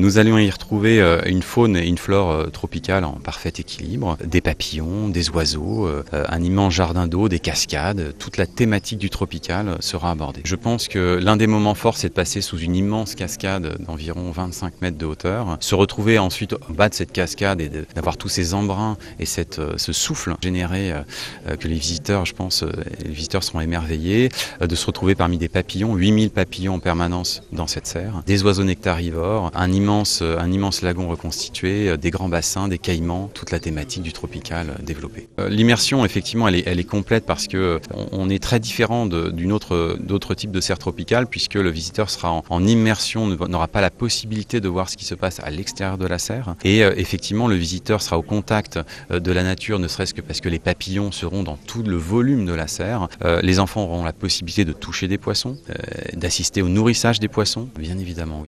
Nous allions y retrouver une faune et une flore tropicales en parfait équilibre, des papillons, des oiseaux, un immense jardin d'eau, des cascades, toute la thématique du tropical sera abordée. Je pense que l'un des moments forts, c'est de passer sous une immense cascade d'environ 25 mètres de hauteur, se retrouver ensuite au bas de cette cascade et d'avoir tous ces embruns et ce souffle généré que les visiteurs, je pense, les visiteurs seront émerveillés, de se retrouver parmi des papillons, 8000 papillons en permanence dans cette serre, des oiseaux nectarivores, un immense lagon reconstitué, des grands bassins, des caïmans, toute la thématique du tropical développée. L'immersion, effectivement, elle est complète parce que on est très différent d'autres types de serres tropicales puisque le visiteur sera en immersion, n'aura pas la possibilité de voir ce qui se passe à l'extérieur de la serre. Et effectivement, le visiteur sera au contact de la nature, ne serait-ce que parce que les papillons seront dans tout le volume de la serre. Les enfants auront la possibilité de toucher des poissons, d'assister au nourrissage des poissons, bien évidemment.